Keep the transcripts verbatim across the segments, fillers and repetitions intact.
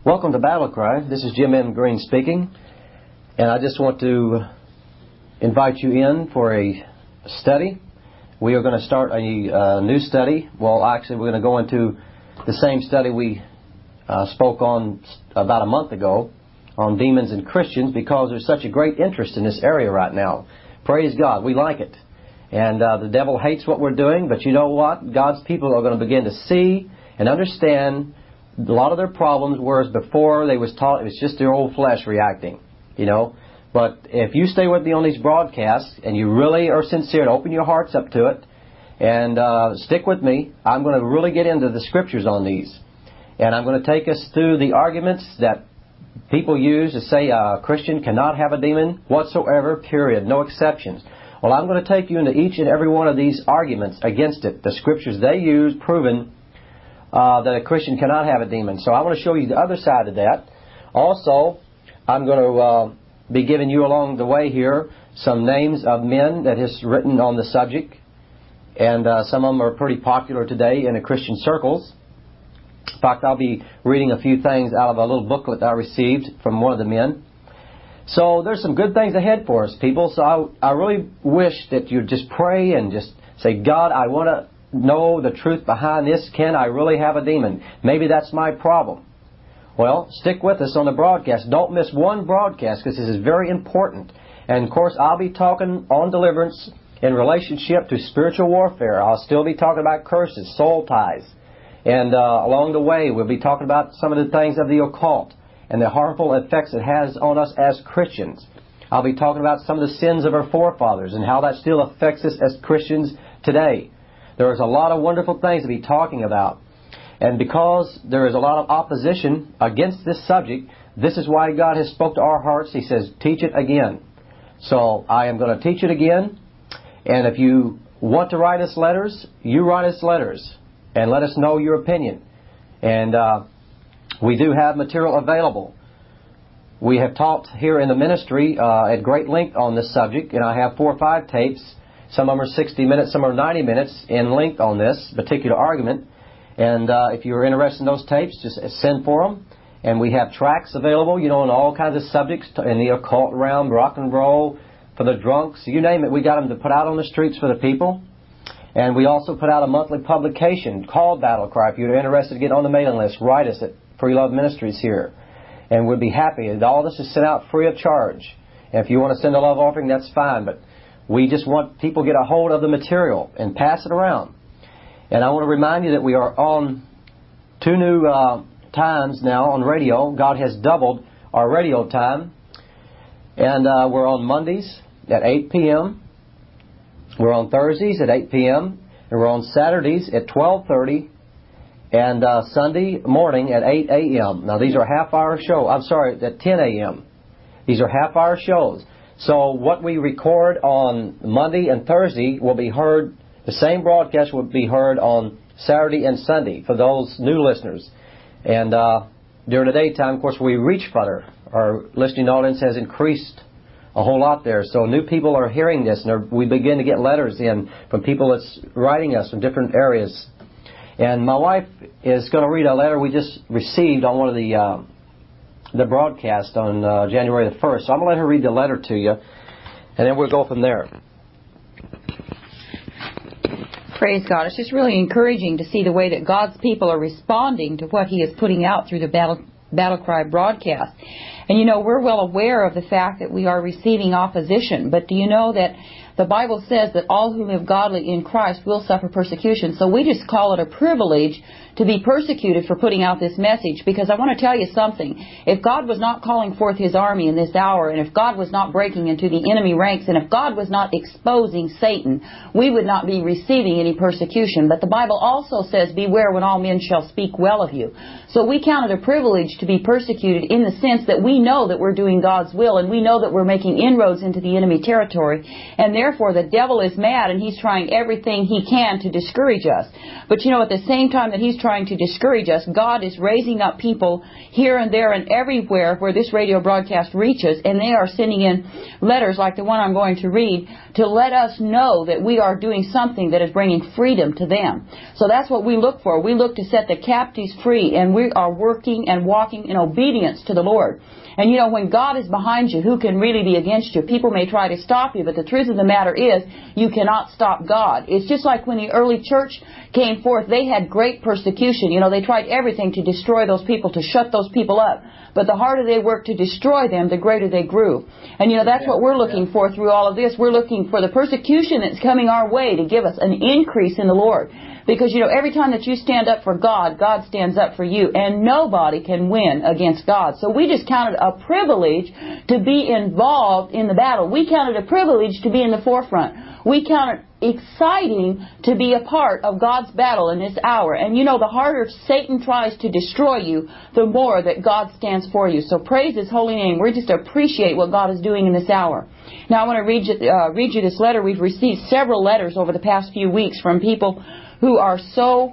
Welcome to Battle Cry. This is Jim M. Green speaking, and I just want to invite you in for a study. We are going to start a uh, new study. Well, actually, we're going to go into the same study we uh, spoke on about a month ago on demons and Christians, because there's such a great interest in this area right now. Praise God. We like it. And uh, the devil hates what we're doing, but you know what? God's people are going to begin to see and understand a lot of their problems, whereas before they was taught it was just their old flesh reacting, you know. But if you stay with me on these broadcasts and you really are sincere and open your hearts up to it and uh, stick with me, I'm going to really get into the scriptures on these. And I'm going to take us through the arguments that people use to say a Christian cannot have a demon whatsoever, period, no exceptions. Well, I'm going to take you into each and every one of these arguments against it, the scriptures they use proving Uh, that a Christian cannot have a demon. So I want to show you the other side of that. Also, I'm going to uh, be giving you along the way here some names of men that has written on the subject, and uh, some of them are pretty popular today in the Christian circles. In fact, I'll be reading a few things out of a little booklet I received from one of the men. So there's some good things ahead for us, people. So I, I really wish that you'd just pray and just say, God, I want to know the truth behind this. Can I really have a demon? Maybe that's my problem. Well, stick with us on the broadcast. Don't miss one broadcast, because this is very important. And of course, I'll be talking on deliverance in relationship to spiritual warfare. I'll still be talking about curses, soul ties. And uh, along the way, we'll be talking about some of the things of the occult and the harmful effects it has on us as Christians. I'll be talking about some of the sins of our forefathers and how that still affects us as Christians today. There is a lot of wonderful things to be talking about. And because there is a lot of opposition against this subject, this is why God has spoke to our hearts. He says, teach it again. So I am going to teach it again. And if you want to write us letters, you write us letters and let us know your opinion. And uh, we do have material available. We have taught here in the ministry uh, at great length on this subject, and I have four or five tapes. Some of them are sixty minutes, some are ninety minutes in length on this particular argument. And uh, if you're interested in those tapes, just send for them. And we have tracts available, you know, on all kinds of subjects, in the occult realm, rock and roll, for the drunks, you name it. We got them to put out on the streets for the people. And we also put out a monthly publication called Battle Cry. If you're interested to get on the mailing list, write us at Free Love Ministries here. And we'll be happy. All this is sent out free of charge. And if you want to send a love offering, that's fine. But we just want people to get a hold of the material and pass it around. And I want to remind you that we are on two new uh, times now on radio. God has doubled our radio time. And uh, we're on Mondays at eight p.m. We're on Thursdays at eight p.m. And we're on Saturdays at twelve thirty. And uh, Sunday morning at eight a.m. Now, these are half-hour shows. I'm sorry, at ten a.m. These are half-hour shows. So what we record on Monday and Thursday will be heard, the same broadcast will be heard on Saturday and Sunday for those new listeners. And uh, during the daytime, of course, we reach further. Our listening audience has increased a whole lot there. So new people are hearing this, and we begin to get letters in from people that's writing us from different areas. And my wife is going to read a letter we just received on one of the Uh, the broadcast on uh, January the first. So I'm going to let her read the letter to you, and then we'll go from there. Praise God. It's just really encouraging to see the way that God's people are responding to what He is putting out through the Battle, Battle Cry broadcast. And you know, we're well aware of the fact that we are receiving opposition, but do you know that the Bible says that all who live godly in Christ will suffer persecution? So we just call it a privilege to be persecuted for putting out this message, because I want to tell you something. If God was not calling forth His army in this hour, and if God was not breaking into the enemy ranks, and if God was not exposing Satan, we would not be receiving any persecution. But the Bible also says, beware when all men shall speak well of you. So we count it a privilege to be persecuted in the sense that we we know that we're doing God's will, and we know that we're making inroads into the enemy territory, and therefore the devil is mad and he's trying everything he can to discourage us. But you know, at the same time that he's trying to discourage us, God is raising up people here and there and everywhere where this radio broadcast reaches, and they are sending in letters like the one I'm going to read to let us know that we are doing something that is bringing freedom to them. So that's what we look for. We look to set the captives free, and we are working and walking in obedience to the Lord. And you know, when God is behind you, who can really be against you? People may try to stop you, but the truth of the matter is, you cannot stop God. It's just like when the early church came forth, they had great persecution. You know, they tried everything to destroy those people, to shut those people up. But the harder they worked to destroy them, the greater they grew. And you know, that's what we're looking for through all of this. We're looking for the persecution that's coming our way to give us an increase in the Lord. Because, you know, every time that you stand up for God, God stands up for you. And nobody can win against God. So we just count it a privilege to be involved in the battle. We count it a privilege to be in the forefront. We count it exciting to be a part of God's battle in this hour. And you know, the harder Satan tries to destroy you, the more that God stands for you. So praise His holy name. We just appreciate what God is doing in this hour. Now I want to read you, uh, read you this letter. We've received several letters over the past few weeks from people who are so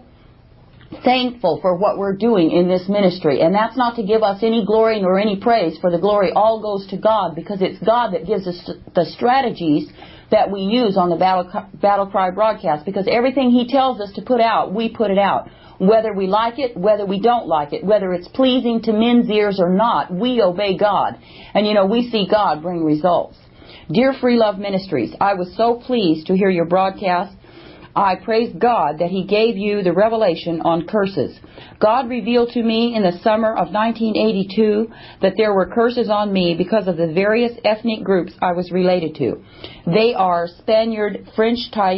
thankful for what we're doing in this ministry. And that's not to give us any glory nor any praise, for the glory all goes to God, because it's God that gives us the strategies that we use on the Battle, Battle Cry broadcast, because everything He tells us to put out, we put it out. Whether we like it, whether we don't like it, whether it's pleasing to men's ears or not, we obey God. And you know, we see God bring results. Dear Free Love Ministries, I was so pleased to hear your broadcast. I praise God that He gave you the revelation on curses. God revealed to me in the summer of nineteen eighty-two that there were curses on me because of the various ethnic groups I was related to. They are Spaniard, French,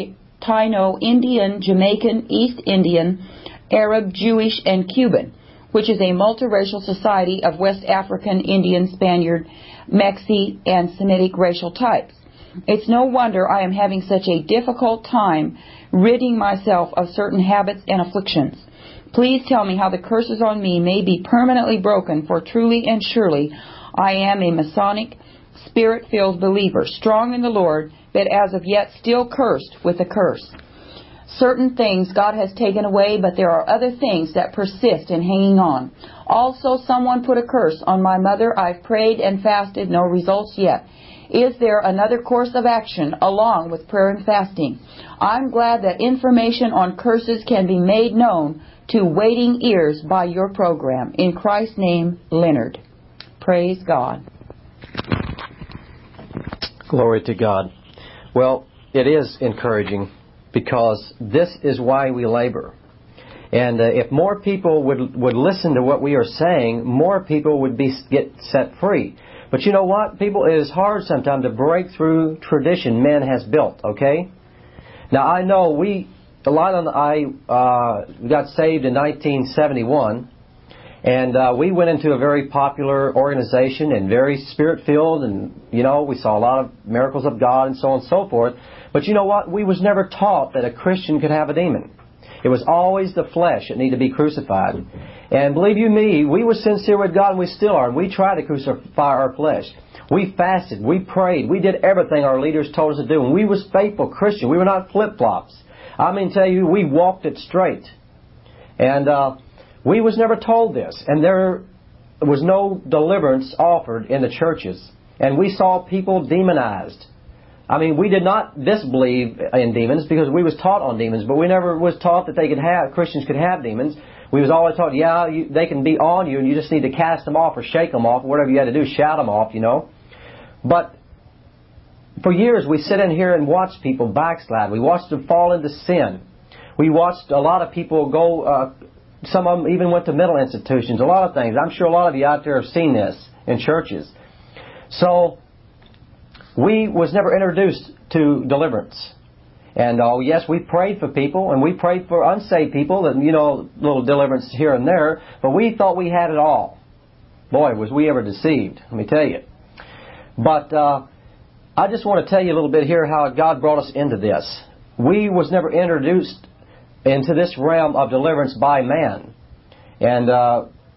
Taino, Indian, Jamaican, East Indian, Arab, Jewish, and Cuban, which is a multiracial society of West African, Indian, Spaniard, Mexi, and Semitic racial types. It's no wonder I am having such a difficult time ridding myself of certain habits and afflictions. Please tell me how the curses on me may be permanently broken, for truly and surely I am a Masonic, Spirit-filled believer, strong in the Lord, but as of yet still cursed with a curse. Certain things God has taken away, but there are other things that persist in hanging on. Also, someone put a curse on my mother. I've prayed and fasted, no results yet. Is there another course of action along with prayer and fasting? I'm glad that information on curses can be made known to waiting ears by your program. In Christ's name, Leonard. Praise God. Glory to God. Well, it is encouraging, because this is why we labor. And uh, if more people would would listen to what we are saying, more people would be get set free. But you know what, people, it is hard sometimes to break through tradition man has built, okay? Now, I know we, a lot of I uh, got saved in nineteen seventy-one, and uh, we went into a very popular organization and very spirit-filled, and, you know, we saw a lot of miracles of God and so on and so forth. But you know what, we was never taught that a Christian could have a demon. It was always the flesh that needed to be crucified. And believe you me, we were sincere with God, and we still are. And we tried to crucify our flesh. We fasted. We prayed. We did everything our leaders told us to do. And we was faithful Christians. We were not flip-flops. I mean, tell you, we walked it straight. And uh, we was never told this. And there was no deliverance offered in the churches. And we saw people demonized. I mean, we did not disbelieve in demons because we was taught on demons, but we never was taught that they could have, Christians could have demons. We was always taught, yeah, you, they can be on you and you just need to cast them off or shake them off, whatever you had to do, shout them off, you know. But for years we sit in here and watch people backslide. We watched them fall into sin. We watched a lot of people go, uh, some of them even went to mental institutions, a lot of things. I'm sure a lot of you out there have seen this in churches. So we was never introduced to deliverance. And, oh, yes, we prayed for people, and we prayed for unsaved people, and, you know, little deliverance here and there, but we thought we had it all. Boy, was we ever deceived, let me tell you. But uh, I just want to tell you a little bit here how God brought us into this. We was never introduced into this realm of deliverance by man. And uh,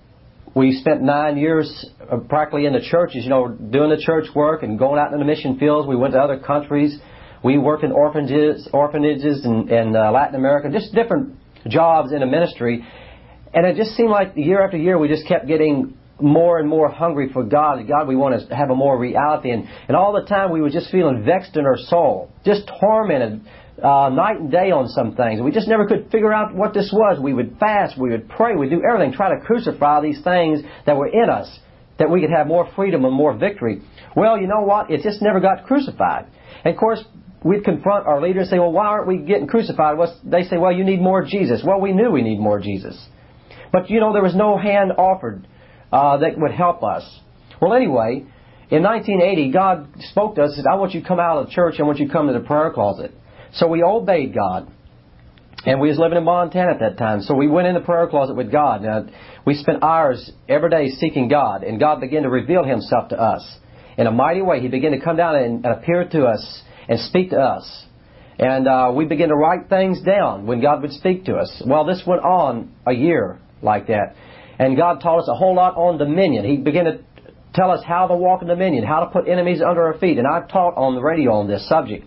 we spent nine years uh, practically in the churches, you know, doing the church work and going out in the mission fields. We went to other countries. We worked in orphanages, orphanages in, in uh, Latin America, just different jobs in the ministry. And it just seemed like year after year we just kept getting more and more hungry for God. God, we want to have a more reality. And, and all the time we were just feeling vexed in our soul, just tormented uh, night and day on some things. We just never could figure out what this was. We would fast, we would pray, we'd do everything, try to crucify these things that were in us, that we could have more freedom and more victory. Well, you know what? It just never got crucified. And of course, we'd confront our leader and say, well, why aren't we getting crucified? Well, they say, well, you need more Jesus. Well, we knew we need more Jesus. But, you know, there was no hand offered uh, that would help us. Well, anyway, in nineteen eighty, God spoke to us and said, I want you to come out of the church. I want you to come to the prayer closet. So we obeyed God. And we was living in Montana at that time. So we went in the prayer closet with God. Now, we spent hours every day seeking God. And God began to reveal Himself to us in a mighty way. He began to come down and appear to us and speak to us. And uh, we began to write things down when God would speak to us. Well, this went on a year like that. And God taught us a whole lot on dominion. He began to tell us how to walk in dominion, how to put enemies under our feet. And I've taught on the radio on this subject.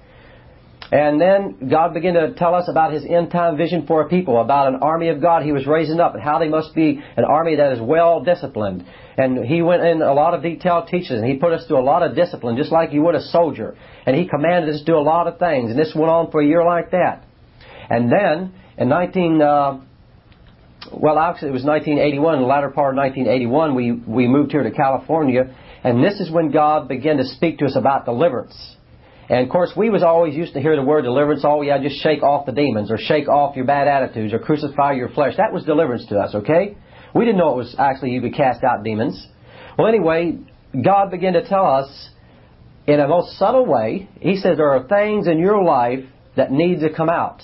And then God began to tell us about His end-time vision for a people, about an army of God He was raising up, and how they must be an army that is well-disciplined. And He went in a lot of detailed teachings, and He put us through a lot of discipline, just like you would a soldier. And He commanded us to do a lot of things, and this went on for a year like that. And then, in nineteen... Uh, well, actually, it was nineteen eighty-one, in the latter part of nineteen eighty-one, we, we moved here to California, and this is when God began to speak to us about deliverance. And, of course, we was always used to hear the word deliverance. Oh, yeah, just shake off the demons, or shake off your bad attitudes, or crucify your flesh. That was deliverance to us, okay? We didn't know it was actually you could cast out demons. Well, anyway, God began to tell us in a most subtle way. He says there are things in your life that need to come out.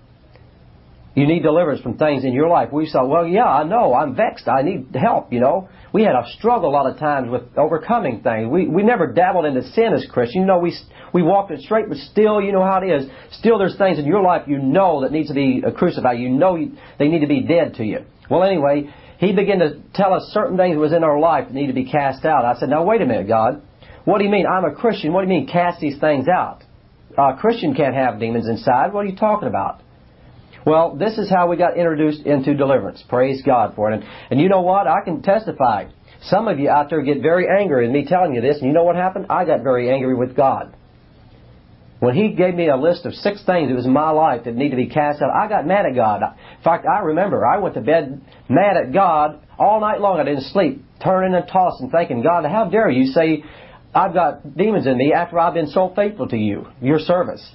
You need deliverance from things in your life. We thought, well, yeah, I know. I'm vexed. I need help, you know. We had a struggle a lot of times with overcoming things. We we never dabbled into sin as Christians. You know, we we walked it straight, but still, you know how it is. Still, there's things in your life you know that needs to be crucified. You know you, they need to be dead to you. Well, anyway, He began to tell us certain things that was in our life that need to be cast out. I said, now, wait a minute, God. What do you mean? I'm a Christian. What do you mean cast these things out? A Christian can't have demons inside. What are you talking about? Well, this is how we got introduced into deliverance. Praise God for it. And, and you know what? I can testify. Some of you out there get very angry with me telling you this, and you know what happened? I got very angry with God. When He gave me a list of six things that was in my life that need to be cast out, I got mad at God. In fact, I remember I went to bed mad at God all night long. I didn't sleep, turning and tossing, thinking, God, how dare you say I've got demons in me after I've been so faithful to you, your service.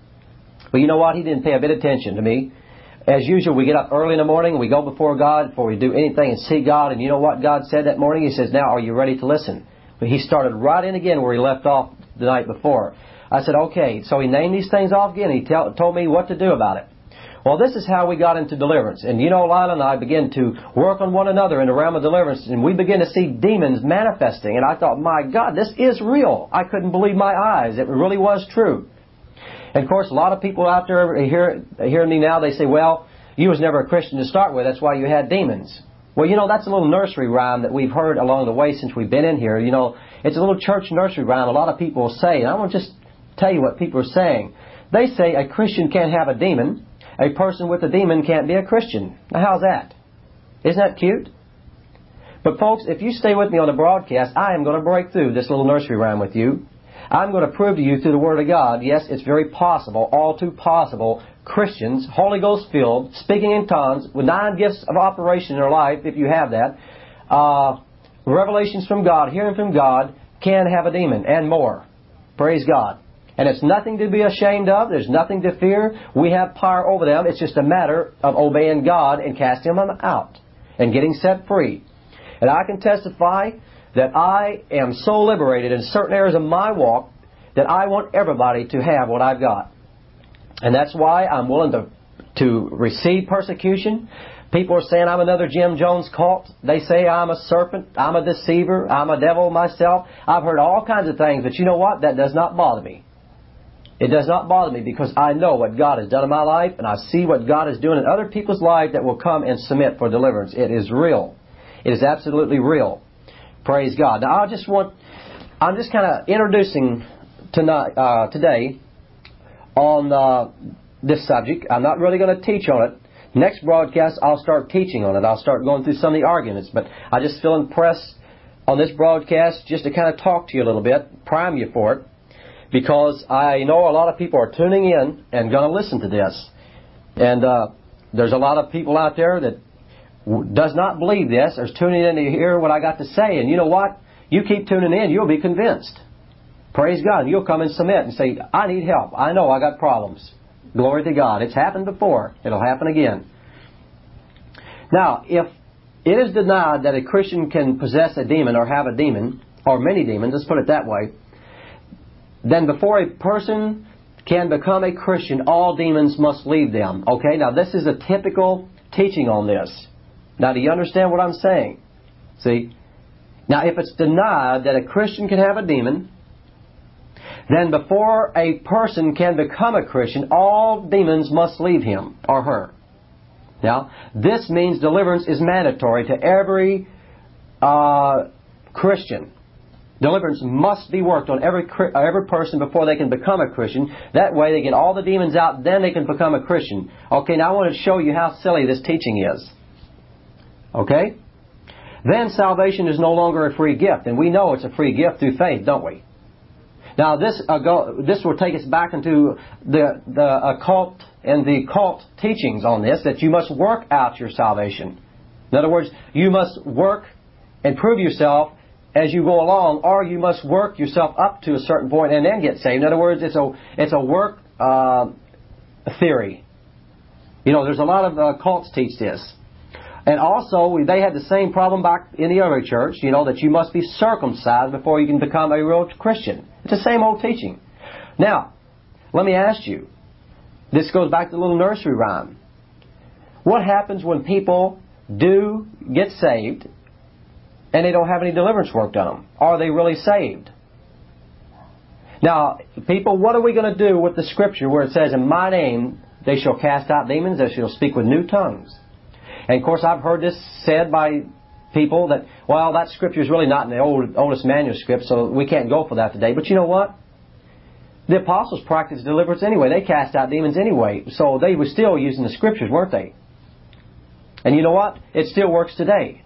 But you know what? He didn't pay a bit of attention to me. As usual, we get up early in the morning and we go before God before we do anything and see God. And you know what God said that morning? He says, now, are you ready to listen? But He started right in again where He left off the night before. I said, okay. So He named these things off again. He tell, told me what to do about it. Well, this is how we got into deliverance. And you know, Lila and I began to work on one another in the realm of deliverance. And we began to see demons manifesting. And I thought, my God, this is real. I couldn't believe my eyes. It really was true. And, of course, a lot of people out there hear, hearing me now, they say, well, you was never a Christian to start with. That's why you had demons. Well, you know, that's a little nursery rhyme that we've heard along the way since we've been in here. You know, it's a little church nursery rhyme a lot of people will say. And I want to just tell you what people are saying. They say a Christian can't have a demon. A person with a demon can't be a Christian. Now, how's that? Isn't that cute? But, folks, if you stay with me on the broadcast, I am going to break through this little nursery rhyme with you. I'm going to prove to you through the Word of God, yes, it's very possible, all too possible, Christians, Holy Ghost filled, speaking in tongues, with nine gifts of operation in their life, if you have that, uh, revelations from God, hearing from God, can have a demon, and more. Praise God. And it's nothing to be ashamed of. There's nothing to fear. We have power over them. It's just a matter of obeying God and casting them out and getting set free. And I can testify that I am so liberated in certain areas of my walk that I want everybody to have what I've got. And that's why I'm willing to to receive persecution. People are saying I'm another Jim Jones cult. They say I'm a serpent, I'm a deceiver, I'm a devil myself. I've heard all kinds of things, but you know what? That does not bother me. It does not bother me because I know what God has done in my life, and I see what God is doing in other people's lives that will come and submit for deliverance. It is real. It is absolutely real. Praise God. Now, I just want, I'm just kind of introducing tonight, uh, today on uh, this subject. I'm not really going to teach on it. Next broadcast, I'll start teaching on it. I'll start going through some of the arguments. But I just feel impressed on this broadcast just to kind of talk to you a little bit, prime you for it, because I know a lot of people are tuning in and going to listen to this. And uh, there's a lot of people out there that w- does not believe this, or is tuning in to hear what I got to say. And you know what? You keep tuning in, you'll be convinced. Praise God. And you'll come and submit and say, I need help. I know I got problems. Glory to God. It's happened before. It'll happen again. Now, if it is denied that a Christian can possess a demon or have a demon, or many demons, let's put it that way, then before a person can become a Christian, all demons must leave them. Okay, now this is a typical teaching on this. Now, do you understand what I'm saying? See? Now, if it's denied that a Christian can have a demon, then before a person can become a Christian, all demons must leave him or her. Now, this means deliverance is mandatory to every uh, Christian. Deliverance must be worked on every every person before they can become a Christian. That way they get all the demons out, then they can become a Christian. Okay, now I want to show you how silly this teaching is. Okay? Then salvation is no longer a free gift. And we know it's a free gift through faith, don't we? Now this uh, go, this will take us back into the, the occult and the cult teachings on this, that you must work out your salvation. In other words, you must work and prove yourself as you go along, or you must work yourself up to a certain point and then get saved. In other words, it's a it's a work uh, theory. You know, there's a lot of uh, cults teach this. And also, they had the same problem back in the early church, you know, that you must be circumcised before you can become a real Christian. It's the same old teaching. Now, let me ask you, this goes back to the little nursery rhyme. What happens when people do get saved and they don't have any deliverance work on them? Are they really saved? Now, people, what are we going to do with the scripture where it says, in my name they shall cast out demons, they shall speak with new tongues? And of course, I've heard this said by people that, well, that scripture is really not in the old, oldest manuscript, so we can't go for that today. But you know what? The apostles practiced deliverance anyway. They cast out demons anyway. So they were still using the scriptures, weren't they? And you know what? It still works today.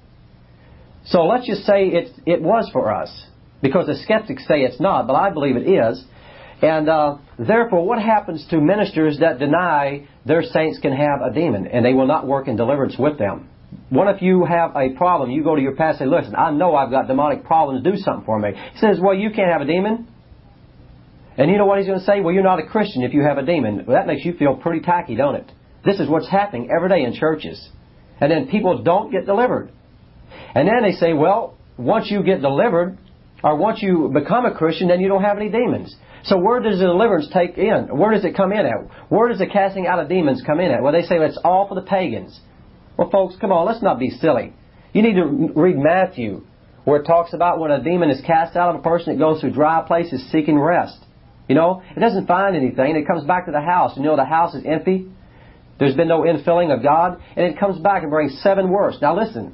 So let's just say it, it was for us. Because the skeptics say it's not, but I believe it is. And uh, therefore, what happens to ministers that deny their saints can have a demon and they will not work in deliverance with them? What if you have a problem? You go to your pastor and say, listen, I know I've got demonic problems. Do something for me. He says, well, you can't have a demon. And you know what he's going to say? Well, you're not a Christian if you have a demon. Well, that makes you feel pretty tacky, don't it? This is what's happening every day in churches. And then people don't get delivered. And then they say, well, once you get delivered, or once you become a Christian, then you don't have any demons. So where does the deliverance take in? Where does it come in at? Where does the casting out of demons come in at? Well, they say it's all for the pagans. Well, folks, come on, let's not be silly. You need to read Matthew, where it talks about when a demon is cast out of a person, it goes through dry places seeking rest. You know, it doesn't find anything. It comes back to the house. You know, the house is empty. There's been no infilling of God. And it comes back and brings seven worse. Now listen.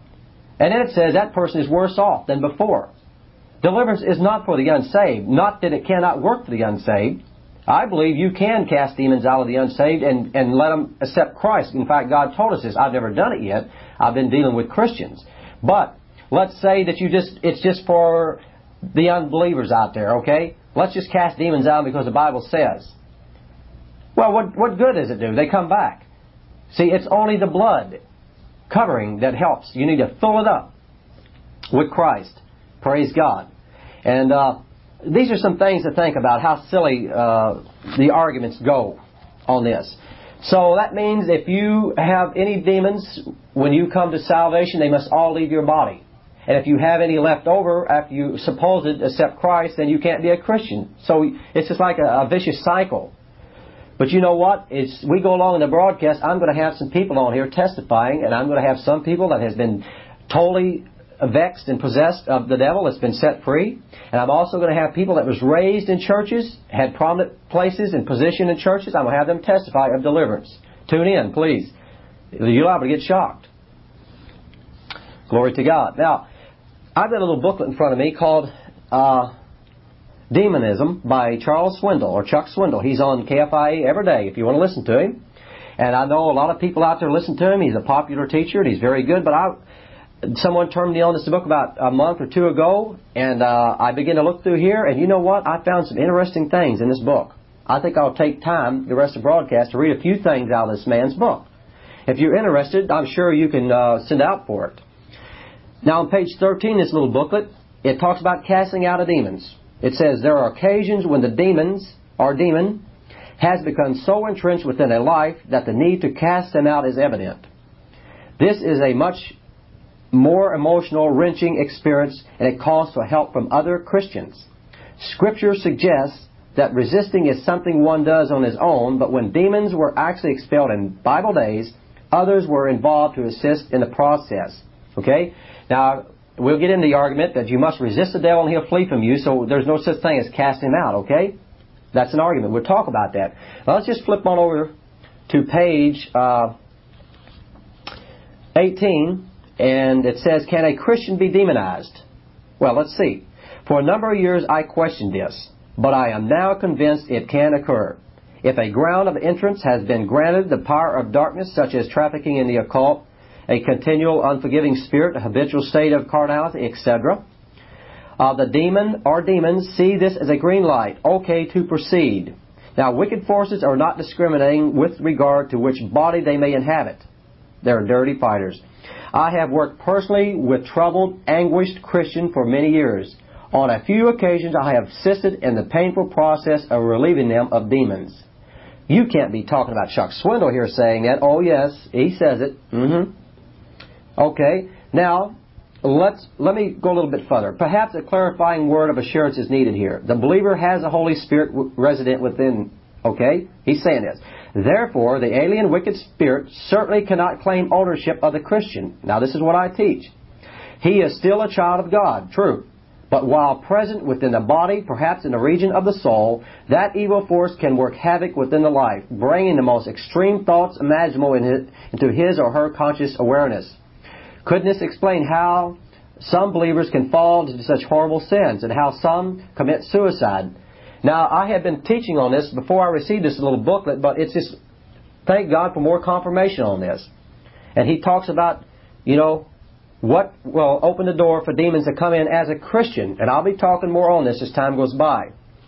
And then it says that person is worse off than before. Deliverance is not for the unsaved. Not that it cannot work for the unsaved. I believe you can cast demons out of the unsaved and, and let them accept Christ. In fact, God told us this. I've never done it yet. I've been dealing with Christians. But let's say that you just it's just for the unbelievers out there, okay? Let's just cast demons out because the Bible says. Well, what, what good does it do? They come back. See, it's only the blood covering that helps. You need to fill it up with Christ. Praise God. And uh, these are some things to think about, how silly uh, the arguments go on this. So that means if you have any demons, when you come to salvation, they must all leave your body. And if you have any left over after you supposed accept Christ, then you can't be a Christian. So it's just like a, a vicious cycle. But you know what? It's, we go along in the broadcast, I'm going to have some people on here testifying, and I'm going to have some people that has been totally vexed and possessed of the devil that's been set free. And I'm also going to have people that was raised in churches, had prominent places and position in churches. I'm going to have them testify of deliverance. Tune in, please. You're liable to get shocked. Glory to God. Now, I've got a little booklet in front of me called uh, Demonism by Charles Swindoll, or Chuck Swindoll. He's on K F I A every day if you want to listen to him. And I know a lot of people out there listen to him. He's a popular teacher, and he's very good. But I, someone turned me on this book about a month or two ago, and uh, I began to look through here, and you know what? I found some interesting things in this book. I think I'll take time, the rest of the broadcast, to read a few things out of this man's book. If you're interested, I'm sure you can uh, send out for it. Now, on page thirteen, this little booklet, it talks about casting out of demons. It says, there are occasions when the demons, or demon, has become so entrenched within a life that the need to cast them out is evident. This is a much more emotional, wrenching experience, and it calls for help from other Christians. Scripture suggests that resisting is something one does on his own, but when demons were actually expelled in Bible days, others were involved to assist in the process. Okay? Now, we'll get into the argument that you must resist the devil and he'll flee from you, so there's no such thing as cast him out, okay? That's an argument. We'll talk about that. Now, let's just flip on over to page uh, eighteen, and it says, can a Christian be demonized? Well, let's see. For a number of years I questioned this, but I am now convinced it can occur. If a ground of entrance has been granted the power of darkness, such as trafficking in the occult, a continual unforgiving spirit, a habitual state of carnality, et cetera, Uh, the demon or demons see this as a green light, okay to proceed. Now, wicked forces are not discriminating with regard to which body they may inhabit. They're dirty fighters. I have worked personally with troubled, anguished Christians for many years. On a few occasions, I have assisted in the painful process of relieving them of demons. You can't be talking about Chuck Swindoll here saying that. Oh, yes, he says it. Mm-hmm. Okay, now, Let's, let me go a little bit further. Perhaps a clarifying word of assurance is needed here. The believer has a Holy Spirit w- resident within, okay? He's saying this. Therefore, the alien wicked spirit certainly cannot claim ownership of the Christian. Now, this is what I teach. He is still a child of God, true. But while present within the body, perhaps in the region of the soul, that evil force can work havoc within the life, bringing the most extreme thoughts imaginable in his, into his or her conscious awareness. Couldn't this explain how some believers can fall into such horrible sins and how some commit suicide? Now, I have been teaching on this before I received this little booklet, but it's just, thank God for more confirmation on this. And he talks about, you know, what will open the door for demons to come in as a Christian. And I'll be talking more on this as time goes by.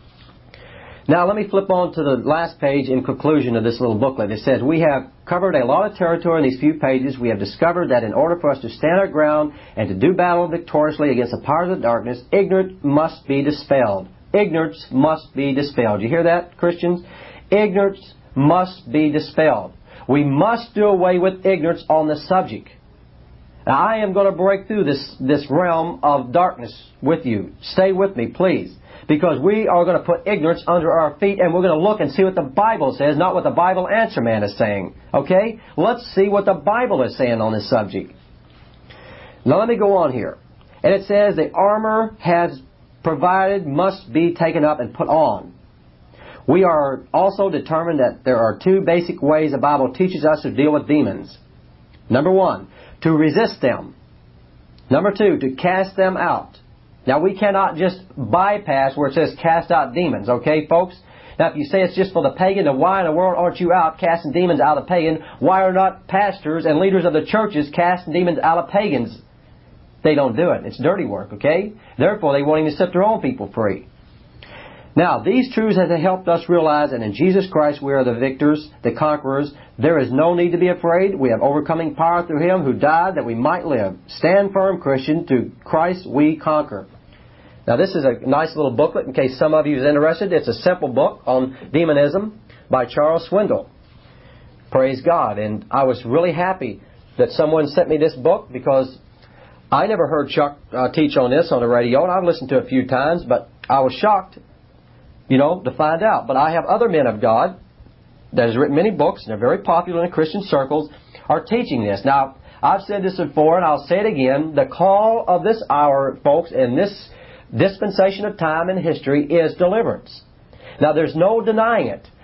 Now, let me flip on to the last page in conclusion of this little booklet. It says, we have covered a lot of territory in these few pages. We have discovered that in order for us to stand our ground and to do battle victoriously against the powers of darkness, ignorance must be dispelled. Ignorance must be dispelled. You hear that, Christians? Ignorance must be dispelled. We must do away with ignorance on the subject. Now, I am going to break through this, this realm of darkness with you. Stay with me, please. Because we are going to put ignorance under our feet, and we're going to look and see what the Bible says, not what the Bible Answer Man is saying. Okay? Let's see what the Bible is saying on this subject. Now let me go on here. And it says the armor has provided must be taken up and put on. We are also determined that there are two basic ways the Bible teaches us to deal with demons. Number one, to resist them. Number two, to cast them out. Now, we cannot just bypass where it says cast out demons, okay, folks? Now, if you say it's just for the pagan, then why in the world aren't you out casting demons out of pagan? Why are not pastors and leaders of the churches casting demons out of pagans? They don't do it. It's dirty work, okay? Therefore, they won't even set their own people free. Now, these truths have helped us realize that in Jesus Christ we are the victors, the conquerors. There is no need to be afraid. We have overcoming power through Him who died that we might live. Stand firm, Christian. To Christ we conquer. Now, this is a nice little booklet in case some of you is interested. It's a simple book on demonism by Charles Swindoll. Praise God. And I was really happy that someone sent me this book because I never heard Chuck uh, teach on this on the radio, and I've listened to it a few times, but I was shocked, you know, to find out. But I have other men of God that has written many books, and they're very popular in Christian circles, are teaching this. Now, I've said this before, and I'll say it again. The call of this hour, folks, in this dispensation of time and history is deliverance. Now, there's no denying it.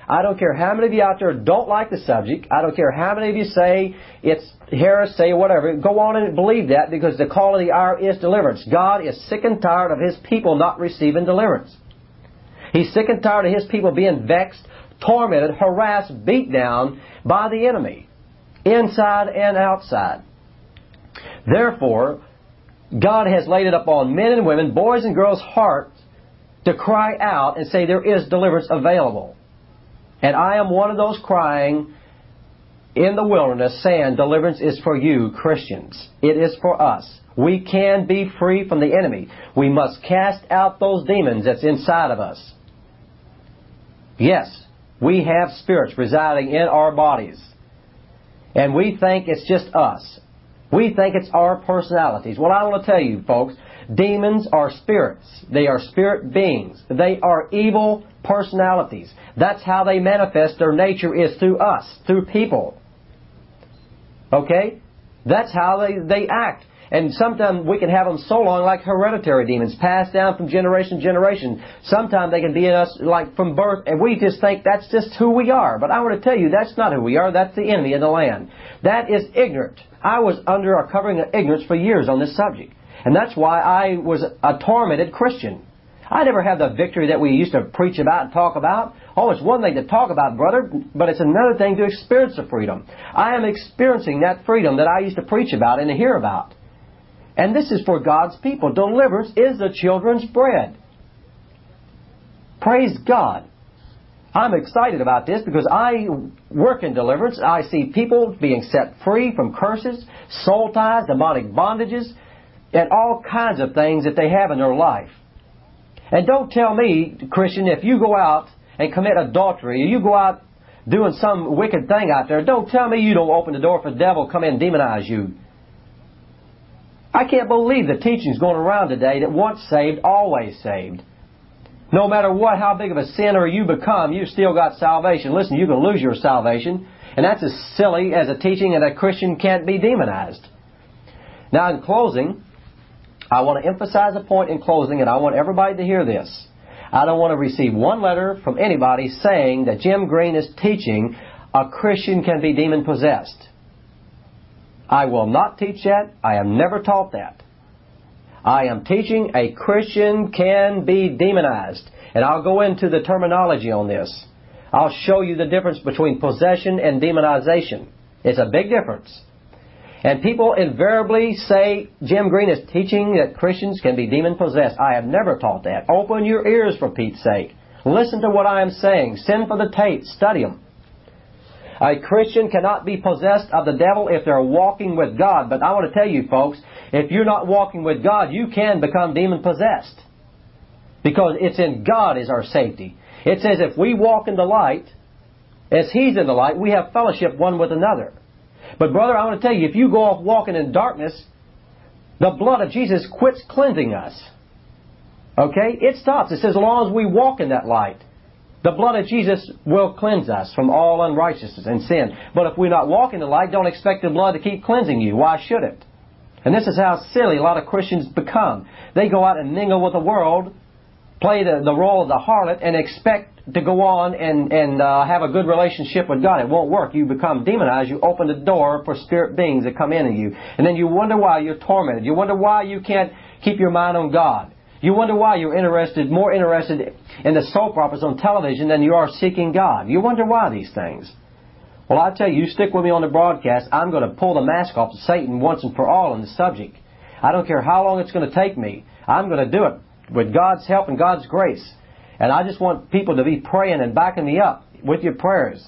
I don't care how many of you out there don't like the subject. I don't care how many of you say it's heresy or whatever. Go on and believe that, because the call of the hour is deliverance. God is sick and tired of His people not receiving deliverance. He's sick and tired of His people being vexed, tormented, harassed, beat down by the enemy, inside and outside. Therefore, God has laid it upon men and women, boys and girls' hearts, to cry out and say there is deliverance available. And I am one of those crying in the wilderness, saying deliverance is for you, Christians. It is for us. We can be free from the enemy. We must cast out those demons that's inside of us. Yes, we have spirits residing in our bodies. And we think it's just us. We think it's our personalities. Well, I want to tell you, folks, demons are spirits. They are spirit beings. They are evil personalities. That's how they manifest. Their nature is through us, through people. Okay? That's how they, they act. And sometimes we can have them so long like hereditary demons, passed down from generation to generation. Sometimes they can be in us like from birth, and we just think that's just who we are. But I want to tell you, that's not who we are. That's the enemy of the land. That is ignorant. I was under a covering of ignorance for years on this subject. And that's why I was a tormented Christian. I never had the victory that we used to preach about and talk about. Oh, it's one thing to talk about, brother, but it's another thing to experience the freedom. I am experiencing that freedom that I used to preach about and to hear about. And this is for God's people. Deliverance is the children's bread. Praise God. I'm excited about this because I work in deliverance. I see people being set free from curses, soul ties, demonic bondages, and all kinds of things that they have in their life. And don't tell me, Christian, if you go out and commit adultery, or you go out doing some wicked thing out there, don't tell me you don't open the door for the devil to come in and demonize you. I can't believe the teachings going around today that once saved, always saved. No matter what, how big of a sinner you become, you've still got salvation. Listen, you can lose your salvation, and that's as silly as a teaching that a Christian can't be demonized. Now, in closing, I want to emphasize a point in closing, and I want everybody to hear this. I don't want to receive one letter from anybody saying that Jim Green is teaching a Christian can be demon-possessed. I will not teach that. I have never taught that. I am teaching a Christian can be demonized. And I'll go into the terminology on this. I'll show you the difference between possession and demonization. It's a big difference. And people invariably say Jim Green is teaching that Christians can be demon-possessed. I have never taught that. Open your ears, for Pete's sake. Listen to what I am saying. Send for the tapes. Study them. A Christian cannot be possessed of the devil if they're walking with God. But I want to tell you, folks, if you're not walking with God, you can become demon-possessed. Because it's in God is our safety. It says if we walk in the light, as He's in the light, we have fellowship one with another. But brother, I want to tell you, if you go off walking in darkness, the blood of Jesus quits cleansing us. Okay? It stops. It says as long as we walk in that light, the blood of Jesus will cleanse us from all unrighteousness and sin. But if we're not walking the light, don't expect the blood to keep cleansing you. Why should it? And this is how silly a lot of Christians become. They go out and mingle with the world, play the, the role of the harlot, and expect to go on and, and uh, have a good relationship with God. It won't work. You become demonized. You open the door for spirit beings that come into you. And then you wonder why you're tormented. You wonder why you can't keep your mind on God. You wonder why you're interested, more interested in the soap operas on television than you are seeking God. You wonder why these things. Well, I tell you, you stick with me on the broadcast, I'm going to pull the mask off of Satan once and for all on the subject. I don't care how long it's going to take me. I'm going to do it with God's help and God's grace. And I just want people to be praying and backing me up with your prayers.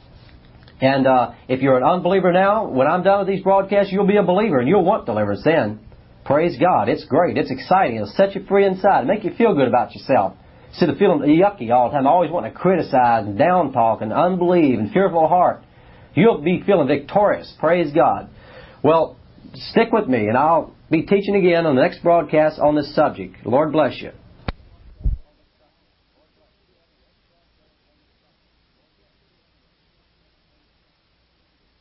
And uh, if you're an unbeliever now, when I'm done with these broadcasts, you'll be a believer and you'll want deliverance then. Praise God. It's great. It's exciting. It'll set you free inside. Make you feel good about yourself. Instead of feeling yucky all the time, always wanting to criticize and down talk and unbelieve and fearful heart, you'll be feeling victorious. Praise God. Well, stick with me and I'll be teaching again on the next broadcast on this subject. Lord bless you.